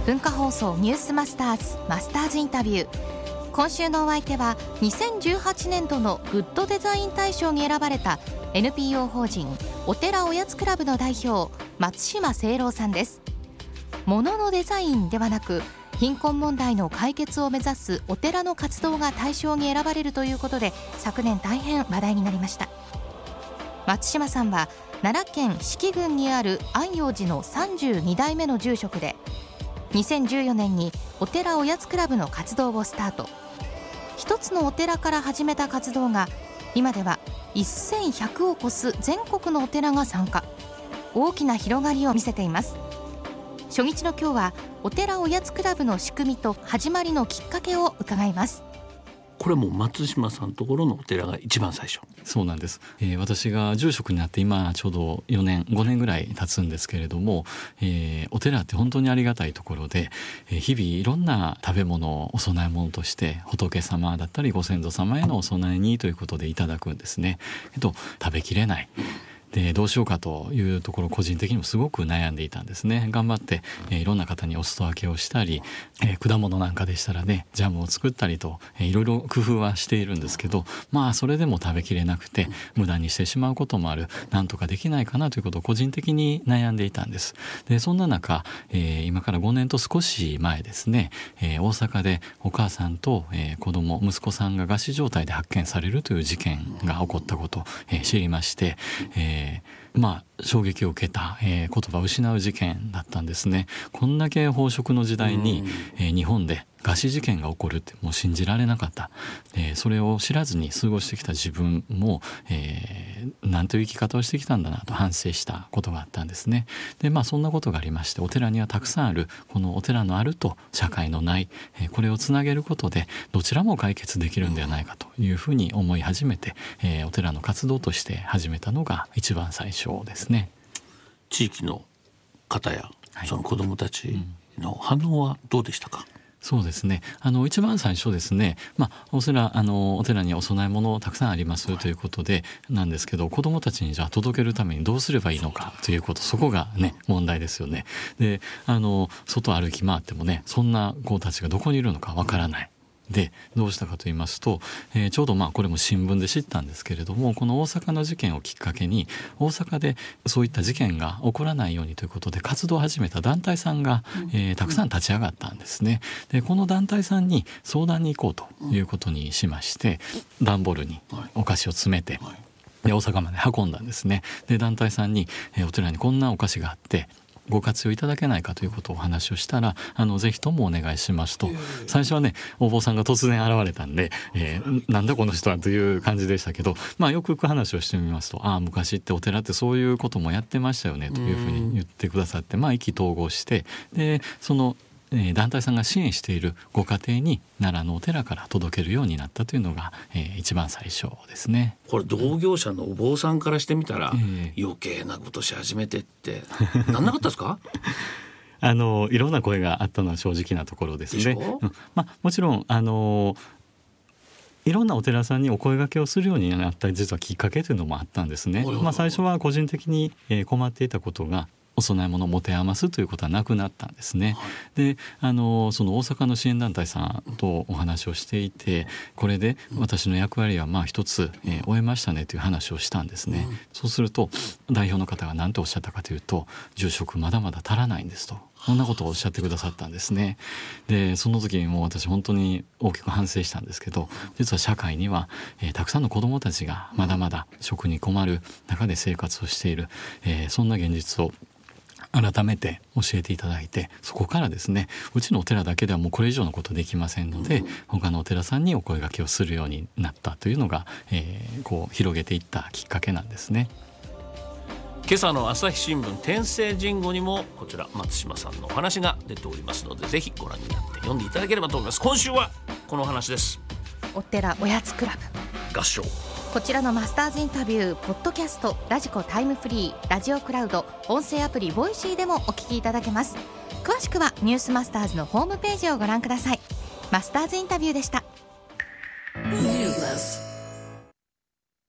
文化放送ニュースマスターズマスターズインタビュー。今週のお相手は2018年度のグッドデザイン大賞に選ばれた NPO 法人お寺おやつクラブの代表松島清郎さんです。物のデザインではなく貧困問題の解決を目指すお寺の活動が大賞に選ばれるということで、昨年大変話題になりました。松島さんは奈良県四季郡にある安養寺の32代目の住職で、2014年にお寺おやつクラブの活動をスタート。一つのお寺から始めた活動が今では1100を超す全国のお寺が参加、大きな広がりを見せています。初日の今日はお寺おやつクラブの仕組みと始まりのきっかけを伺います。 これも松島さんのところのお寺が一番最初。 そうなんです、私が住職になって今ちょうど4年5年ぐらい経つんですけれども、お寺って本当にありがたいところで、日々いろんな食べ物お供え物として仏様だったりご先祖様へのお供えにということでいただくんですね。食べきれないでどうしようかというところ、個人的にもすごく悩んでいたんですね。頑張って、いろんな方にお裾分けをしたり、果物なんかでしたらねジャムを作ったりと、いろいろ工夫はしているんですけど、それでも食べきれなくて無駄にしてしまうこともある、なんとかできないかなということを個人的に悩んでいたんです。でそんな中、今から5年と少し前ですね、大阪でお母さんと、息子さんが餓死状態で発見されるという事件が起こったことを、知りまして、衝撃を受けた、言葉を失う事件だったんですね。こんだけ飽食の時代に、日本で餓死事件が起こるってもう信じられなかった。それを知らずに過ごしてきた自分も、なんという生き方をしてきたんだなと反省したことがあったんですね。でそんなことがありまして、お寺にはたくさんあるこのお寺のあると社会のない、これをつなげることでどちらも解決できるんではないかというふうに思い始めて、お寺の活動として始めたのが一番最初ですね。 地域の方やその子どもたちの反応はどうでしたか？ そうですね、一番最初ですね、お寺にお供え物たくさんありますということでなんですけど、子どもたちにじゃあ届けるためにどうすればいいのかということ、そこがね問題ですよね。で外歩き回ってもね、そんな子たちがどこにいるのかわからない。でどうしたかと言いますと、ちょうどこれも新聞で知ったんですけれども、この大阪の事件をきっかけに大阪でそういった事件が起こらないようにということで活動を始めた団体さんが、たくさん立ち上がったんですね。でこの団体さんに相談に行こうということにしまして、段ボールにお菓子を詰めて、で大阪まで運んだんですね。で団体さんに、お寺にこんなお菓子があってご活用いただけないかということをお話をしたら、ぜひともお願いしますと。最初はねお坊さんが突然現れたんで、なんだこの人はという感じでしたけど、よくよく話をしてみますと、昔ってお寺ってそういうこともやってましたよねというふうに言ってくださって、意気投合して、でその団体さんが支援しているご家庭に奈良のお寺から届けるようになったというのが、一番最初ですね。 これ同業者のお坊さんからしてみたら、余計なことし始めてってなんなかったですか？ いろんな声があったのは正直なところですね。もちろんいろんなお寺さんにお声掛けをするようになった実はきっかけというのもあったんですね。最初は個人的に困っていたことが、お供え物を持て余すということはなくなったんですね。でその大阪の支援団体さんとお話をしていて、これで私の役割は一つ、終えましたねという話をしたんですね。そうすると代表の方が何とおっしゃったかというと、住職まだまだ足らないんですと、こんなことをおっしゃってくださったんですね。でその時にもう私本当に大きく反省したんですけど、実は社会には、たくさんの子どもたちがまだまだ食に困る中で生活をしている、そんな現実を改めて教えていただいて、そこからですね、うちのお寺だけではもうこれ以上のことできませんので、他のお寺さんにお声掛けをするようになったというのが、広げていったきっかけなんですね。 今朝の朝日新聞天聖人語にもこちら松島さんのお話が出ておりますので、ぜひご覧になって読んでいただければと思います。今週はこのお話です。 お寺おやつクラブ合唱。 こちらのマスターズインタビューポッドキャスト、ラジコタイムフリー、ラジオクラウド、音声アプリボイシーでもお聞きいただけます。詳しくはニュースマスターズのホームページをご覧ください。マスターズインタビューでした。